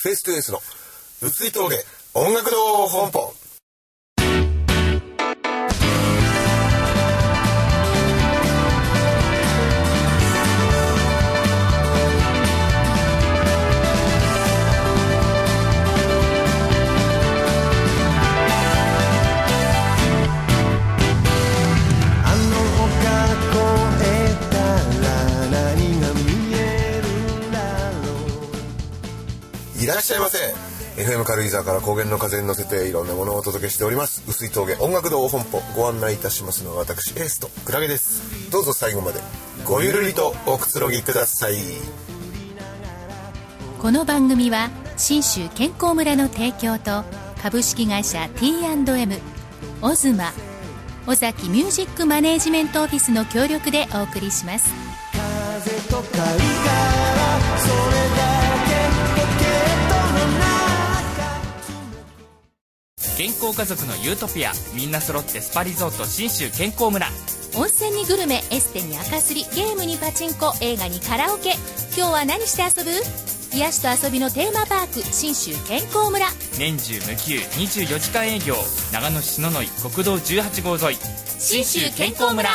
フェイストゥエースの薄い峠音楽堂本舗。いらっしゃいませ。 FM 軽井沢から高原の風に乗せていろんなものをお届けしております薄い峠音楽堂本舗。ご案内いたしますのは私エースとクラゲです。どうぞ最後までごゆるりとおくつろぎください。 この番組は信州健康村の提供と株式会社 T&M オズマ尾崎ミュージックマネージメントオフィスの協力でお送りします。 風と香りからそれだ健康家族のユートピア、みんな揃ってスパリゾート信州健康村。 温泉にグルメ、エステに赤すり、ゲームにパチンコ、映画にカラオケ。今日は何して遊ぶ？癒しと遊びのテーマパーク信州健康村。 年中無休24時間営業。長野市篠ノ井国道18号沿い信州健康村。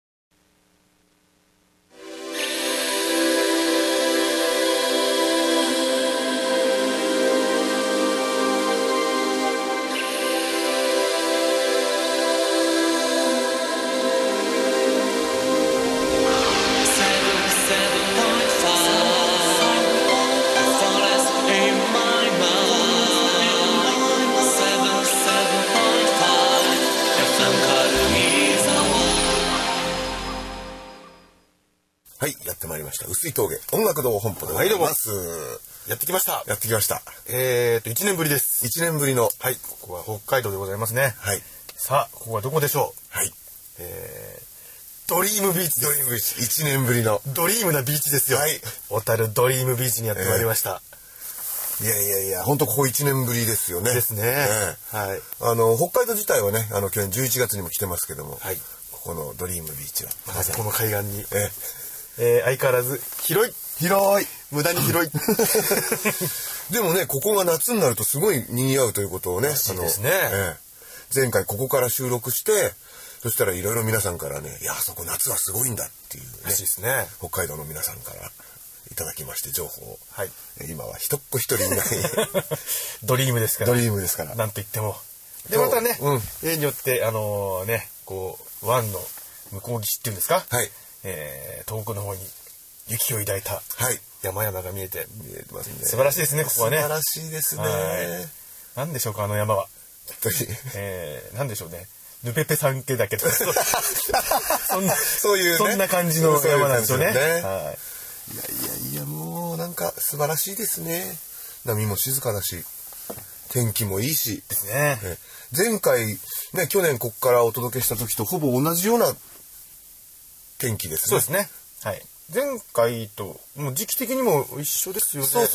はい、やってまいりました薄い峠音楽堂本舗でございます。 やってきました。1年ぶりです。 1年ぶりの、 はい、ここは北海道でございますね。 はい。 さあ、ここはどこでしょう？ はい。 ドリームビーチ。 ドリームビーチ。1年ぶりの。 ドリームなビーチですよ。 はい。 小樽ドリームビーチにやってまいりました。 いや、本当ここ1年ぶりですよね。 ですね。はい。 北海道自体はね、去年11月にも来てますけども、 はい。 ここのドリームビーチは。 まずこの海岸に。相変わらず広い無駄に広いでもね、ここが夏になるとすごい賑わうということをね、 そうですね、 前回ここから収録して、そしたらいろいろ皆さんからね、いや、あそこ夏はすごいんだっていうね、 らしいですね。 北海道の皆さんからいただきまして情報を、 はい、 今は一っ子一人いないドリームですから、なんと言ってもでまたね、例によってこう湾の向こう岸っていうんですか、 はい、 遠くの方に雪を抱いた山々が見えてますね。 素晴らしいですね、ここはね。 素晴らしいですね。 何でしょうか、あの山は。何でしょうね。ヌペペ山系だけどそんな感じの山なんですよね。 いや、もうなんか素晴らしいですね。波も静かだし、天気もいいし。 ですね。 前回ね、去年ここからお届けした時とほぼ同じような天気ですね。 そうですね。はい。前回ともう時期的にも一緒ですよね。 そう。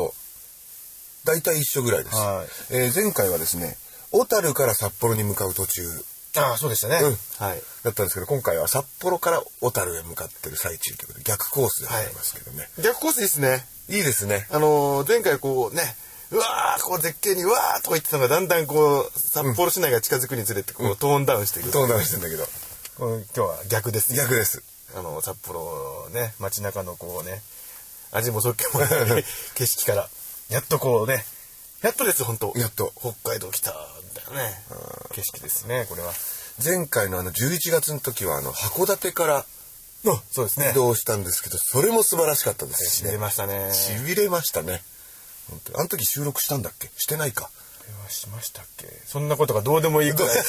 大体一緒ぐらいです。前回はですね、小樽から札幌に向かう途中。 ああ、そうでしたね。 はい。だったんですけど、今回は札幌から小樽へ向かってる最中ということで逆コースでございますけどね。 逆コースいいですね。 いいですね。 前回こうね、うわー、こう絶景にうわーとか言ってたのがだんだんこう札幌市内が近づくにつれてこうトーンダウンしていく。 トーンダウンしてんだけど。 今日は逆です。 逆です。 札幌ね、街中のこうね、味もそっけもない景色からやっとこうね、やっとです本当。 やっと北海道来たみたいなね景色ですね、これは。 前回の11月の時は函館からそうですね、 移動したんですけど、それも素晴らしかったですしね。 痺れましたね。 痺れましたね。本当にあの時収録したんだっけ？してないか。 これはしましたっけ？そんなことがどうでもいいくらい。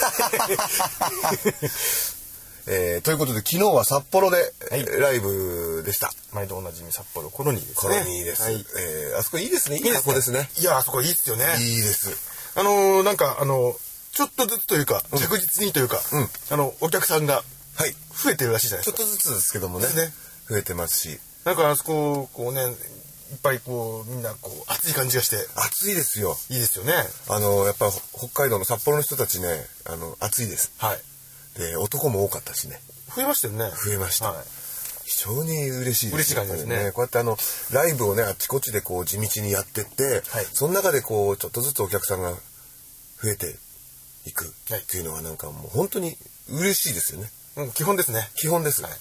ということで昨日は札幌でライブでした。 毎度おなじみ札幌コロニーですね。 コロニーです。あそこいいですね。いい箱ですね。 いや、あそこいいですよね。 いいです。 なんかちょっとずつというか、着実にというか、お客さんが増えてるらしいじゃないですか。 ちょっとずつですけどもね。増えてますし。 なんかあそここうね、いっぱいこうみんなこう熱い感じがして。 熱いですよ。 いいですよね。 やっぱ北海道の札幌の人たちね、熱いです。 はい。 で、男も多かったしね。 増えましたよね。 増えました。 非常に嬉しいですね。 嬉しい感じですね。 こうやってライブをねあっちこっちでこう地道にやってって、はい、その中でこうちょっとずつお客さんが増えていくっていうのはなんかもう本当に嬉しいですよね。 基本ですね。 基本です。はい、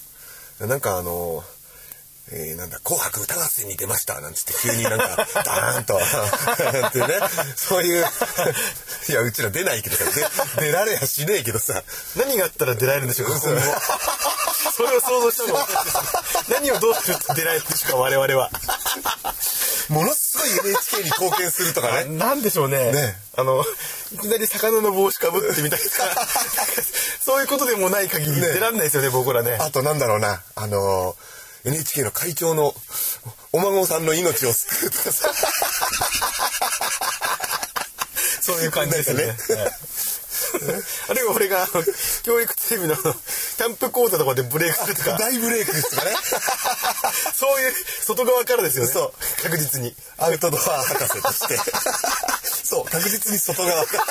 なんかなんだ紅白歌合戦に出ましたなんつって急になんかダーンとってね、そういういやうちら出ないけどさ、出られやしねえけどさ、 何があったら出られるんでしょうか。それを想像したのは何をどうすると出られるんでしょうか、我々は。 ものすごい NHK に貢献するとかね。 なんでしょうね。いきなり魚の帽子かぶってみたいなそういうことでもない限り出らんないですよね、僕らね。 あとなんだろうな、NHK の会長のお孫さんの命を救うとかさそういう感じですね。あるいは俺が教育テレビのキャンプ講座とかでブレイクするとか、 大ブレイクとかねそういう外側からですよね。 そう確実にアウトドア博士としてそう確実に外側から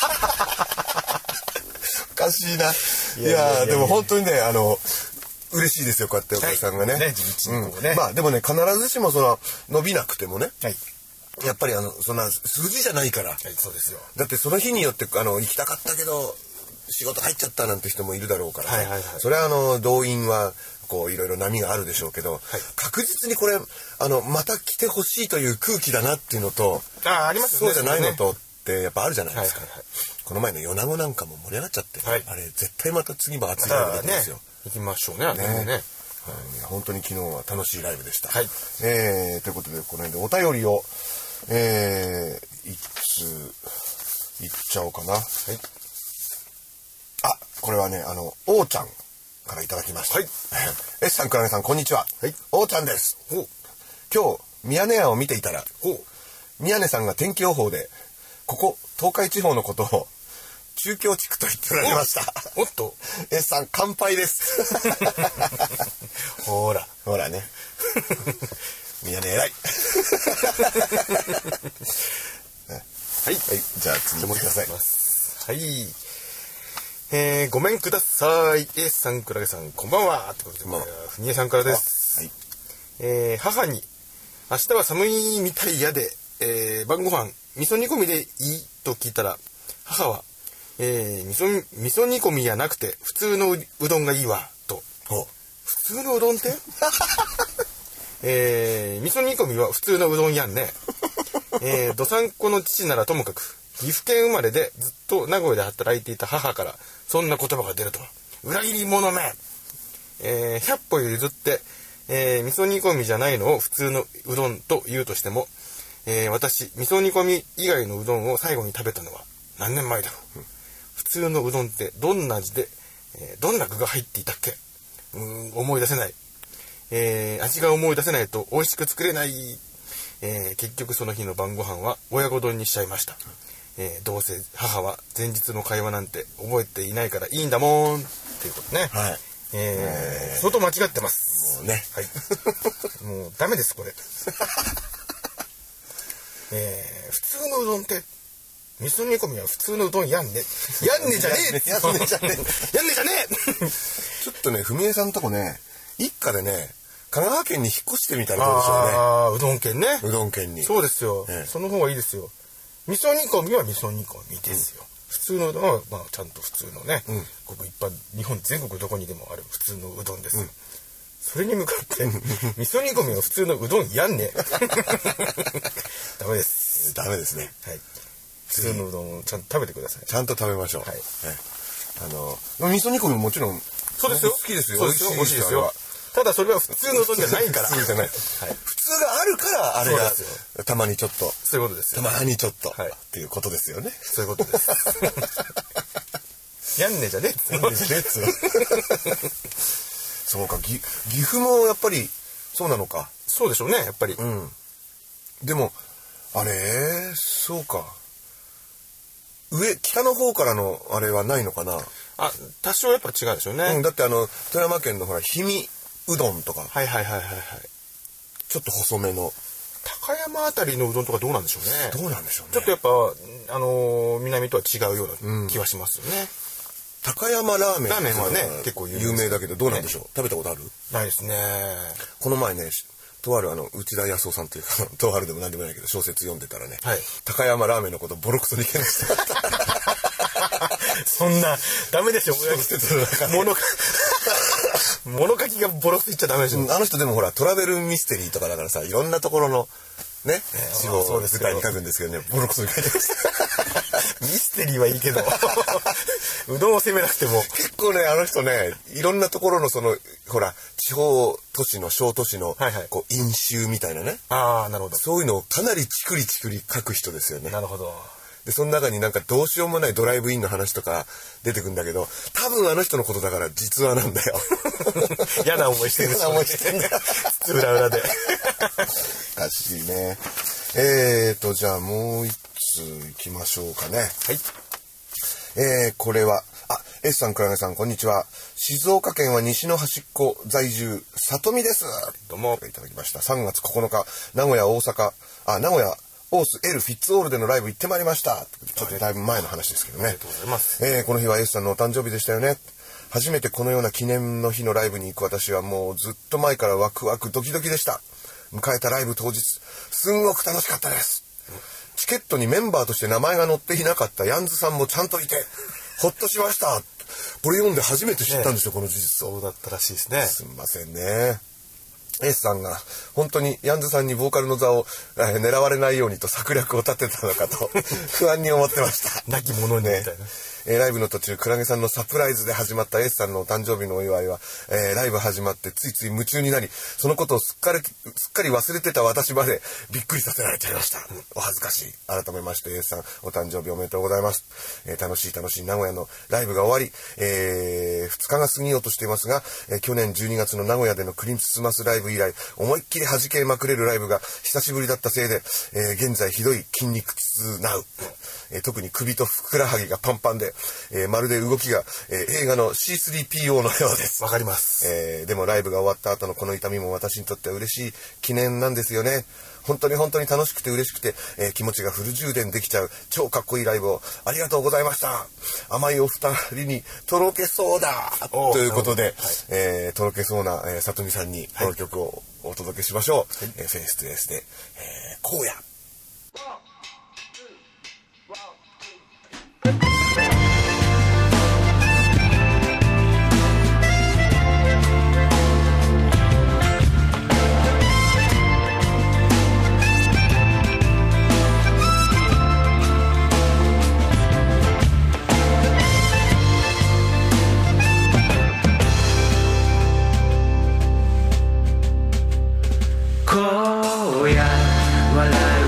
おかしいな。いやでも本当にね嬉しいですよ、こうやってお客さんがね。まあでもね、必ずしも伸びなくてもね、はい、やっぱりそんな数字じゃないから、はい、 そうですよ。 だってその日によって行きたかったけど仕事入っちゃったなんて人もいるだろうから、はいはいはい、それは動員はこういろいろ波があるでしょうけど、はい、確実にこれまた来てほしいという空気だなっていうのと、 ありますよね、 そうじゃないのとってやっぱあるじゃないですか。はいはいはい、この前の米子なんかも盛り上がっちゃって、はい、あれ絶対また次も熱いライブだったんですよ。 行きましょうね。ね、 本当に昨日は楽しいライブでした。 はい。 ということでこの辺でお便りを一通いっちゃおうかな。はい。あ、これはねおーちゃんからいただきました。はい。S さん、くらげさん、こんにちは。はい。おーちゃんです。今日ミヤネ屋を見ていたら、宮根さんが天気予報でここ東海地方のことを中京地区と言っておられました。 おっと S さん乾杯ですほらね宮根偉いはい、じゃあ次もください。 はい、ごめんください。 S さん、くらげさん、こんばんはってことで、ふにえさんからです。はい、母に明日は寒いみたいやで、晩ご飯味噌煮込みでいいと聞いたら、母は味噌煮込みやなくて普通のうどんがいいわと。普通のうどんって味噌煮込みは普通のうどんやんね。どさんこの父ならともかく岐阜県生まれでずっと名古屋で働いていた母からそんな言葉が出るとは裏切り者め。100歩譲って、味噌煮込みじゃないのを普通のうどんと言うとしても、私味噌煮込み以外のうどんを最後に食べたのは何年前だろう。普通のうどんってどんな味で、どんな具が入っていたっけ。思い出せない、味が思い出せないと美味しく作れない。結局その日の晩ご飯は親子丼にしちゃいました。どうせ母は前日の会話なんて覚えていないからいいんだもんっていうことね。はい。相当間違ってます。 もうね。 はい。もうダメですこれ。普通のうどんって味噌煮込みは普通のうどんやんね。やんねじゃねえ。やんねじゃねえ。やんねじゃねえ。 ちょっとね、ふみえさんとこね、一家でね、香川県に引っ越してみたらどうでしょうね。 ああ、うどん県ね。 うどん県に。 そうですよ。その方がいいですよ。味噌煮込みは味噌煮込みですよ。普通のうどんはまあちゃんと普通のね、ごく一般日本全国どこにでもある普通のうどんです。それに向かって味噌煮込みは普通のうどんやんね。ダメです。 ダメですね。 はい。普通のうどんをちゃんと食べてください。 ちゃんと食べましょう。はい。味噌煮込みももちろんそうですよ。 好きですよ。 美味しいですよ。ただそれは普通のうどんじゃないから。 普通じゃない。普通があるからあれがたまにちょっと。 そういうことですよ。 たまにちょっとっていうことですよね。 そういうことです。やんねじゃねえ。 やんねじゃねえっつう。そうか、岐阜もやっぱりそうなのか。 そうでしょうね、やっぱり。 でもあれそうか。北の方からのあれはないのかな。 あ、多少やっぱ違うでしょうね。 だって富山県のほら氷見うどんとか。 はい。 ちょっと細めの。 高山あたりのうどんとかどうなんでしょうね。 どうなんでしょうね。 ちょっとやっぱ南とは違うような気はしますよね。 高山ラーメン。 ラーメンはね結構有名だけど、どうなんでしょう、食べたことある？ ないですね。 この前ね、とある内田康夫さんというか、とあるでも何でもないけど、小説読んでたらね、 はい、 高山ラーメンのことボロクソに言ってました。 そんな、ダメですよ、物書きがボロクソ言っちゃダメですよ。 あの人でもほら、トラベルミステリーとかだからさ、いろんなところの、ね、地方を舞台に書くんですけどね、ボロクソに書いてました。 ミステリーはいいけど、うどんを攻めなくても。 結構ね、あの人ね、いろんなところのほら、地方都市の、小都市の、こう、飲酒みたいなね。 ああ、なるほど。 そういうのをかなりチクリ書く人ですよね。 なるほど。 で、その中になんかどうしようもないドライブインの話とか出てくんだけど、多分あの人のことだから実話なんだよ。 嫌な思いしてる。 嫌な思いしてんだよ。 裏裏で。 おかしいね。じゃあもう一つ行きましょうかね。 はい。 これは、S さん、倉根さん、こんにちは。静岡県は西の端っこ在住、里見です。 どうも。 いただきました。3月9日、名古屋オース L フィッツオールでのライブ行ってまいりました。ちょっとだいぶ前の話ですけどね。 ありがとうございます。 この日は S さんのお誕生日でしたよね。初めてこのような記念の日のライブに行く私はもうずっと前からワクワクドキドキでした。迎えたライブ当日、すんごく楽しかったです。チケットにメンバーとして名前が載っていなかったヤンズさんもちゃんといて、ほっとしました。これ読んで初めて知ったんですよ、この事実を。 そうだったらしいですね。 すみませんね。S さんが本当にヤンズさんにボーカルの座を狙われないようにと策略を立てたのかと不安に思ってました。 亡き者にみたいな。 ライブの途中、クラゲさんのサプライズで始まった S さんのお誕生日のお祝いは、ライブ始まってついつい夢中になり、そのことをすっかり忘れてた私までびっくりさせられちゃいました。お恥ずかしい。改めまして S さん、お誕生日おめでとうございます。楽しい名古屋のライブが終わり、2日が過ぎようとしていますが、去年12月の名古屋でのクリスマスライブ以来、思いっきり弾けまくれるライブが久しぶりだったせいで、現在ひどい筋肉痛なう。特に首とふくらはぎがパンパンで、まるで動きが、映画の C3PO のようです。 わかります。 でもライブが終わった後のこの痛みも私にとっては嬉しい記念なんですよね。本当に楽しくて嬉しくて、気持ちがフル充電できちゃう超かっこいいライブをありがとうございました。甘いお二人にとろけそうだということで、とろけそうな、里見さんにこの曲をお届けしましょう。フェイストゥフェイスで、荒野。 荒野笑う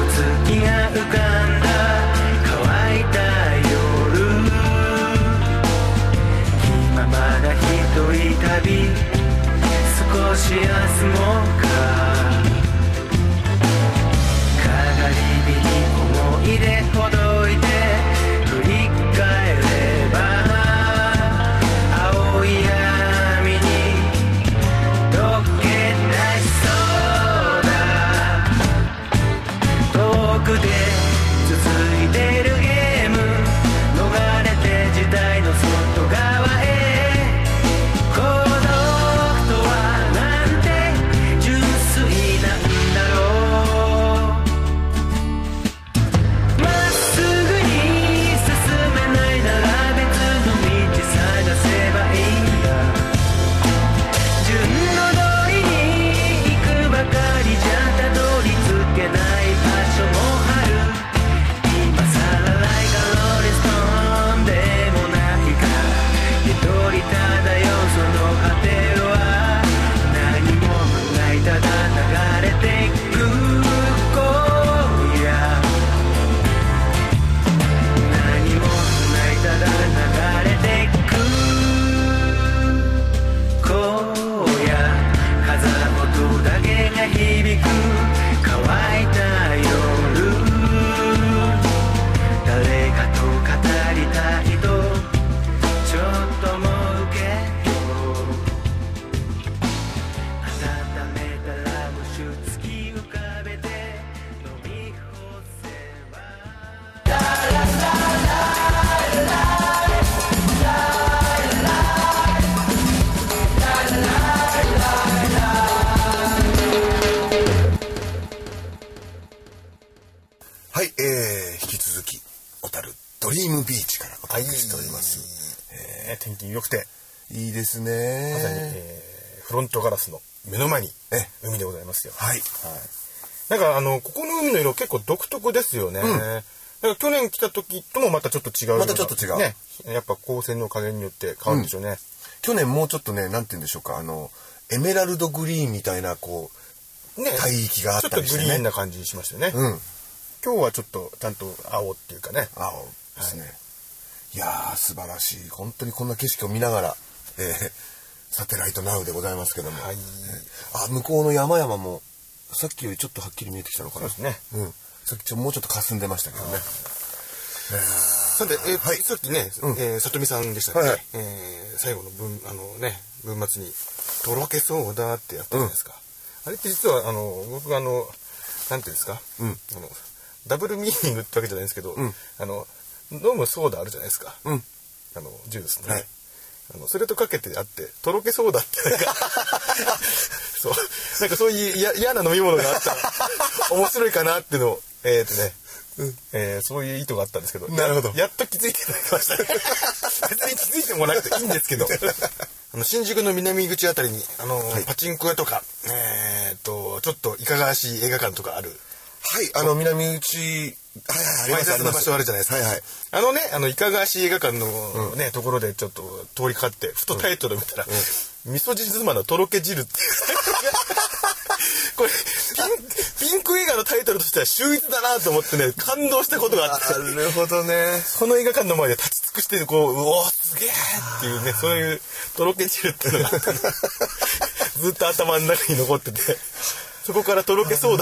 はい、引き続き小樽ドリームビーチからお届けしております。 天気良くていいですね。 まさに、フロントガラスの目の前に海でございますよ。 はい。 なんかここの海の色結構独特ですよね。なんか去年来た時ともまたちょっと違う。 またちょっと違う。 ね。やっぱ光線の加減によって変わるんでしょうね。 去年もうちょっとね、なんて言うんでしょうか、エメラルドグリーンみたいなこう、ね、帯域があったりしてね。 ちょっとグリーンな感じしましたよね。今日はちょっとちゃんと青っていうかね。 青ですね。いやー素晴らしい。本当にこんな景色を見ながら、サテライトナウでございますけども。向こうの山々もさっきよりちょっとはっきり見えてきたのかな。 そうですね。 さっきもうちょっと霞んでましたけどね。 さて、さっきね、里見さんでしたっけ、最後の文末にとろけそうだってやったじゃないですか。あれって実は僕がなんていうんですか、ダブルミーニングってわけじゃないですけど、飲むソーダあるじゃないですか。ジュースね。それとかけてあってとろけそうだってなんかそうなんかそういう嫌な飲み物があったら面白いかなっていうのをそういう意図があったんですけど、 なるほど。 やっと気づいていただきましたね。別に気づいてもなくていいんですけど、新宿の南口あたりにパチンコ屋とかちょっといかがわしい映画館とかある。 はい、南口あります場所あるじゃないですか。いかがわしい映画館のねところでちょっと通りかかってふとタイトル見たら味噌汁妻のとろけ汁っていうこれピンク映画のタイトルとしては秀逸だなと思ってね感動したことがあって。 なるほどね。 その映画館の前で立ち尽くしてこううおすげえっていうねそういうとろけ汁っていうのがあってずっと頭の中に残っててそこからとろけそうだ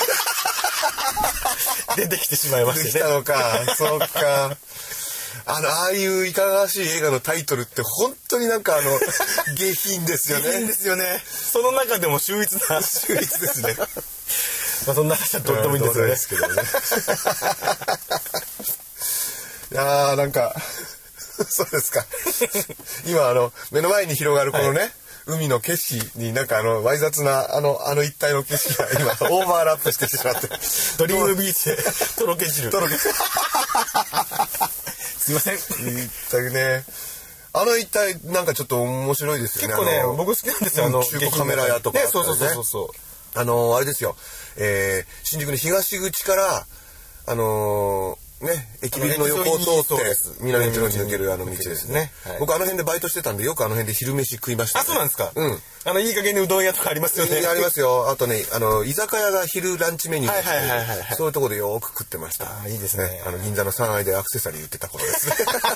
出てきてしまいましたね。 できたのか。そうか。ああいういかがわしい映画のタイトルって本当になんか下品ですよね。 下品ですよね。その中でも秀逸ですね。まあそんな話はどうでもいいんですよね。 いやーなんかそうですか。今目の前に広がるこのね、海の景色になんかわい雑な一帯の景色が今オーバーラップしてしまってドリームビーチでとろけ汁すいません一帯ね一帯なんかちょっと面白いですよね。 結構ね僕好きなんですよ。 中古カメラ屋とかね。 そうあれですよ、新宿の東口から駅ビルの横を通って南口の方に抜ける道ですね。僕辺でバイトしてたんでよく辺で昼飯食いました。 あ、そうなんですか。いい加減にうどん屋とかありますよね。 ありますよ。あとね居酒屋が昼ランチメニューそういうところでよく食ってました。 いいですね。 銀座の3階でアクセサリー売ってた頃ですね。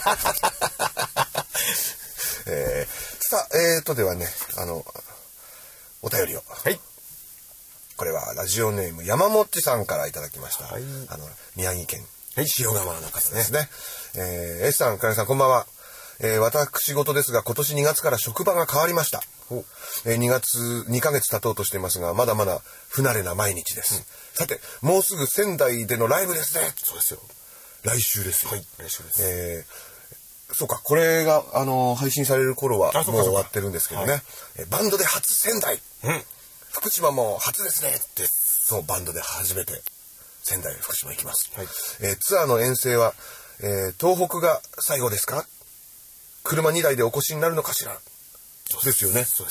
さあではねお便りを。これはラジオネーム山もっちさんからいただきました。宮城県塩釜の方ですね。S さん、かねさん、こんばんは。私事ですが、今年2月から職場が変わりました。2ヶ月経とうとしていますが、まだまだ不慣れな毎日です。さて、もうすぐ仙台でのライブですね。 そうですよ。 来週ですよ。 はい、来週です。 そうか、これが、配信される頃はもう終わってるんですけどね。バンドで初仙台。福島も初ですね。ってそう、バンドで初めて。仙台福島行きます、ツアーの遠征は、東北が最後ですか？車2台でお越しになるのかしら？ですよね。そうです。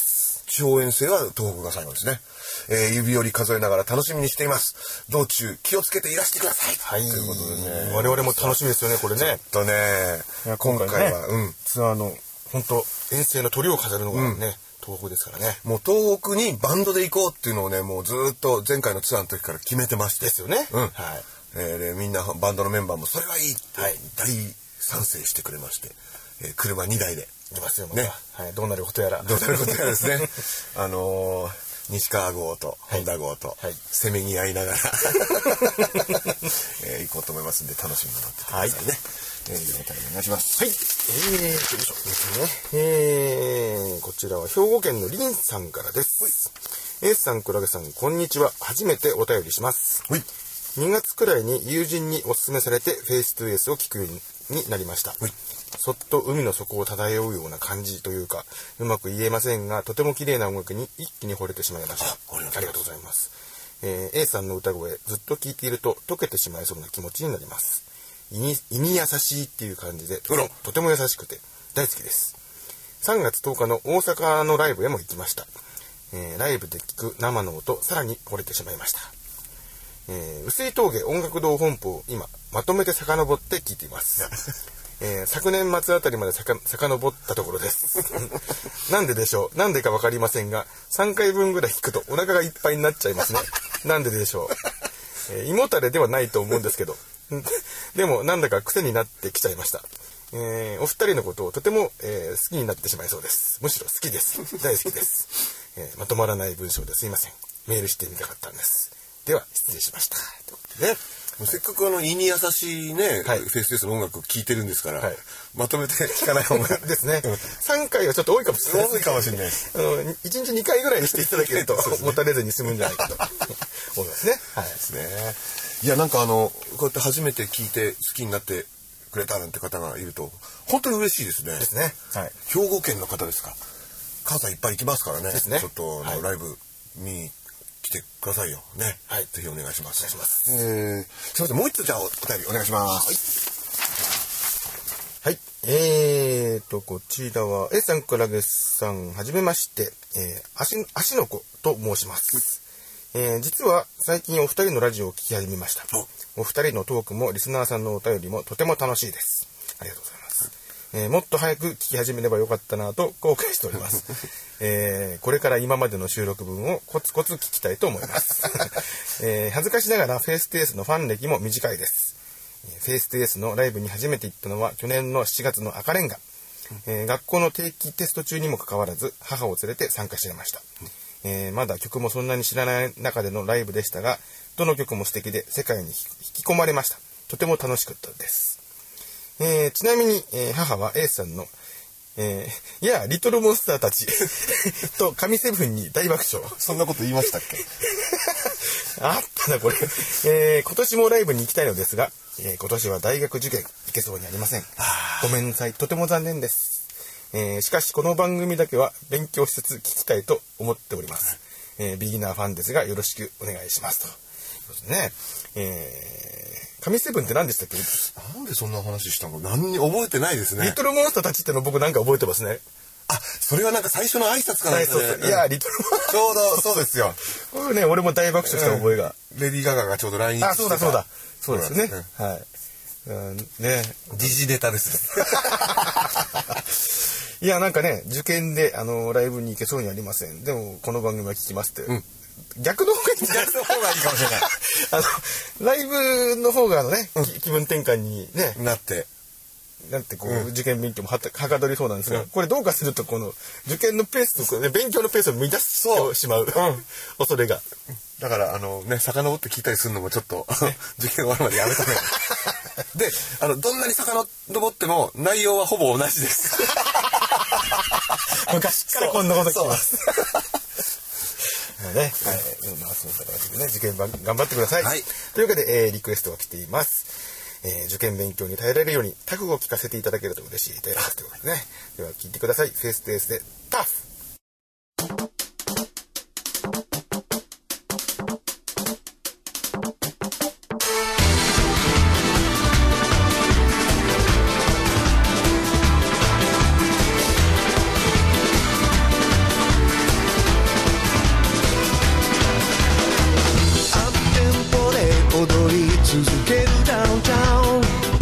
地方遠征は東北が最後ですね。指折り数えながら楽しみにしています。道中気をつけていらしてください。ということでね。 我々も楽しみですよねこれね。 今回はツアーの本当遠征の鳥を飾るのがね。東北ですからね。 もう東北にバンドで行こうっていうのをねもうずっと前回のツアーの時から決めてましてですよね。 でみんなバンドのメンバーもそれはいいって大賛成してくれまして、車2台で行きますよね。どうなることやらですね。西川号と本田号とせめぎ合いながら行こうと思いますんで楽しみになってくださいね。お願いします。 はい。こちらは兵庫県のりんさんからです。エースさん、クラゲさん、こんにちは。初めてお便りします。2月くらいに友人にお勧めされてフェイストゥエースを聞くようになりました。そっと海の底を漂うような感じというか、うまく言えませんが、とても綺麗な音楽に一気に惚れてしまいました。ありがとうございます。 A さんの歌声ずっと聴いていると溶けてしまいそうな気持ちになります。胃に優しいっていう感じでとても優しくて大好きです。3月10日の大阪のライブへも行きました。ライブで聴く生の音、さらに惚れてしまいました。碓井峠音楽堂本舗を今まとめて遡って聴いています。昨年末あたりまで遡ったところですなんででしょう、なんでか分かりませんが3回分ぐらい聞くとお腹がいっぱいになっちゃいますねなんででしょう、胃もたれではないと思うんですけどでもなんだか癖になってきちゃいました。お二人のことをとても、好きになってしまいそうです。むしろ好きです、大好きです、まとまらない文章ですいません。メールしてみたかったんです。では失礼しましたということでね、 せっかく胃に優しいね、 はい、 フェイステースの音楽聴いてるんですから、 はい、 まとめて聴かない方がですね。3回はちょっと多いかもしれない。 多いかもしれない。 1日2回ぐらいにしていただけるともたれずに済むんじゃないかと思いますね。はい。 ですね。いやなんかこうやって初めて聴いて好きになってくれたなんて方がいると本当に嬉しいですね。 ですね。はい。 兵庫県の方ですか。関西いっぱい行きますからね。 ですね。 ちょっとはい、 ライブ見に来てくださいよね。 はい。 ぜひお願いします。 お願いします。 すみません、もう一つじゃあお便りお願いします。 はい。はい。こちらは A さんからゲスさんはじめまして、足の子と申します。実は最近お二人のラジオを聞き始めました。お二人のトークもリスナーさんのお便りもとても楽しいです。ありがとうございます。もっと早く聞き始めればよかったなと後悔しております。これから今までの収録分をコツコツ聞きたいと思います。恥ずかしながらフェイステースのファン歴も短いです。フェイステースのライブに初めて行ったのは去年の7月の赤レンガ。学校の定期テスト中にもかかわらず母を連れて参加していました。まだ曲もそんなに知らない中でのライブでしたが、どの曲も素敵で世界に引き込まれました。とても楽しかったです。ちなみに、母は A さんの、いやリトルモンスターたちと神セブンに大爆笑。 そんなこと言いましたっけあったなこれ、今年もライブに行きたいのですが、今年は大学受験行けそうにありません。ごめんなさい、とても残念です。しかしこの番組だけは勉強しつつ聞きたいと思っております。ビギナーファンですがよろしくお願いしますということでね。神セブンって何でしたっけ。 なんでそんな話したの何に覚えてないですね。 リトルモンスターたちっての僕なんか覚えてますね。 あ、それはなんか最初の挨拶かなんですね。 いやリトルモンスターちょうどそうですよ。 これね俺も大爆笑した覚えが、 レディー・ガガがちょうど来日してた。 あ、そうですね、はい、ね、 時事ネタですねいやなんかね受験でライブに行けそうにありません。でもこの番組は聞きますって、逆の方がいいんじゃないですか。 逆の方がいいかもしれないライブの方がね、気分転換にねなってこう、受験勉強もはかどりそうなんですが、これどうかするとこの受験のペースと、ね、勉強のペースを乱してしまう、恐れが。 だから遡って聞いたりするのもちょっと受験終わるまでやめたねでどんなに遡っても内容はほぼ同じです昔からこんなこと聞きますね、はい、そういう形でね受験頑張ってください、はい、というわけで、リクエストが来ています。受験勉強に耐えられるようにタフを聞かせていただけると嬉しいですということでね。では聞いてください。フェイステースでタフ。 踊り続けるダウンタウン、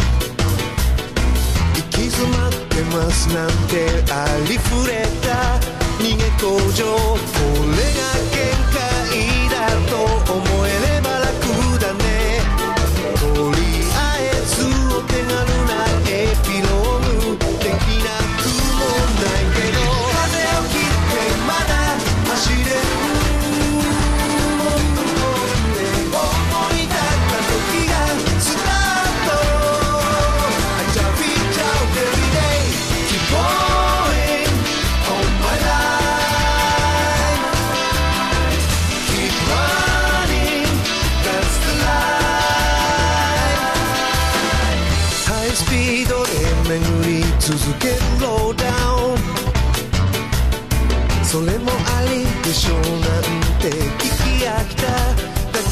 行き詰まってますなんてありふれた逃げ工場、これが限界だと思えれば楽だね。とりあえずお手軽なエピローグ、できなくもないけど風を切ってまだ走れる。巡り続けるローダウン、それもありでしょうなんて聞き飽きた。だ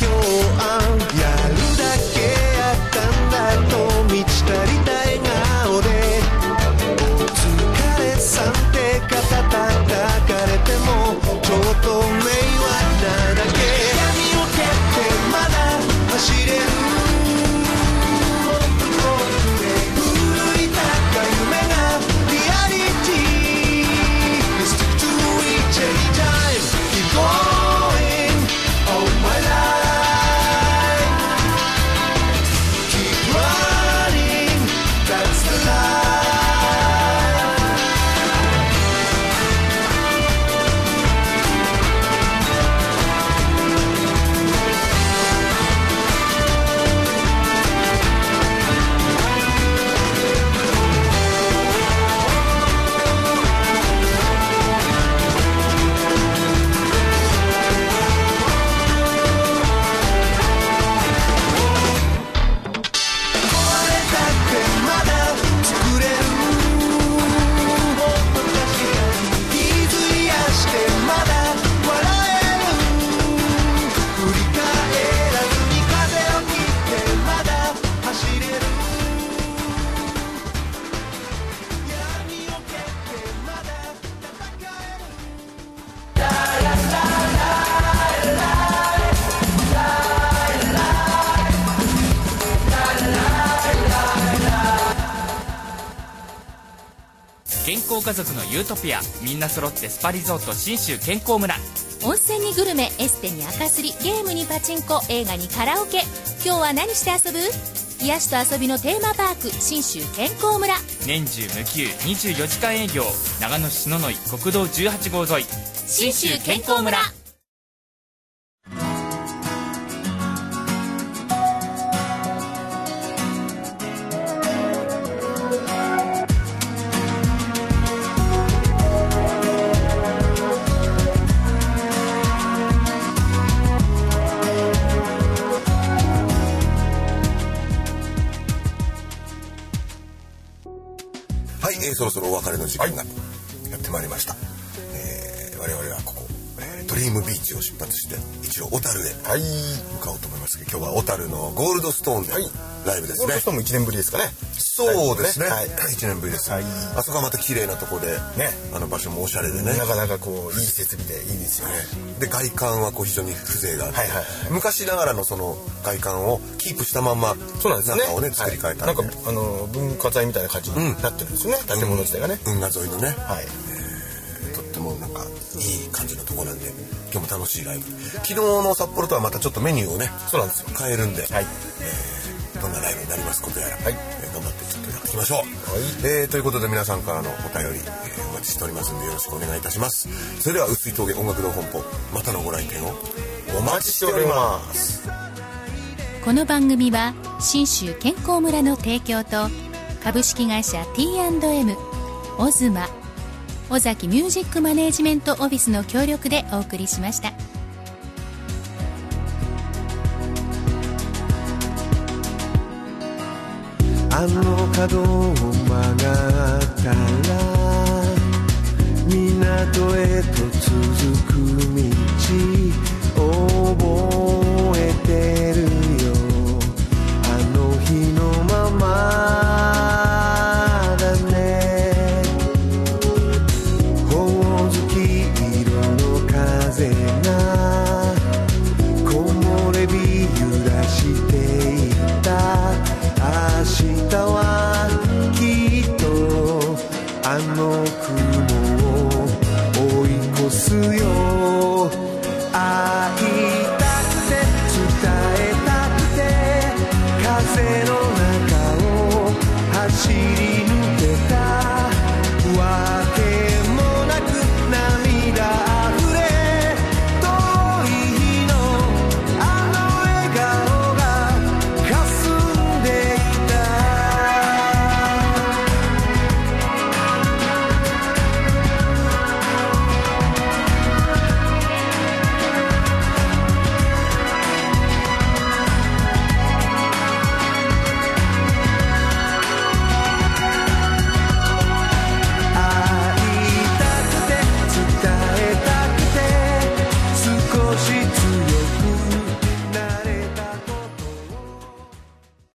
健康家族のユートピア、みんな揃ってスパリゾート信州健康村。 温泉にグルメ、エステに赤すり、ゲームにパチンコ、映画にカラオケ。今日は何して遊ぶ？癒しと遊びのテーマパーク、信州健康村。 年中無休24時間営業、長野市篠ノ井国道18号沿い、 信州健康村。 そろそろお別れの時間がやってまいりました。我々はここ、ドリームビーチを出発して一応小樽へ向かおうと思いますけど、今日は小樽のゴールドストーンでライブですね。 ゴールドストーンも1年ぶりですかね。 そうですね、 はい、 1年ぶりです、はい、あそこはまた綺麗なとこで、ね、場所もおしゃれでね、 なかなかこういい設備でいいですよね。 で外観はこう非常に風情があって、 はいはいはい、 昔ながらのその外観をキープしたまんま、 そうなんですね、 中をね作り変えた、 なんか文化財みたいな感じになってるんですよね、建物自体がね、 運河沿いのね、 はい、 とってもなんかいい感じのとこなんで、今日も楽しいライブ。昨日の札幌とはまたちょっとメニューをね、 そうなんですよ、 変えるんで、 はい、 どんなライブになりますことやら、はい、頑張ってちょっとやっていきましょう、 はい、 ということで皆さんからのお便り、お待ちしておりますのでよろしくお願いいたします。それでは碓氷峠音楽堂本舗、またのご来店をお待ちしております。 この番組は信州健康村の提供と株式会社 T&M、 オズマ、尾崎ミュージックマネージメントオフィスの協力でお送りしました。 あの角を曲がったら港へと続く道、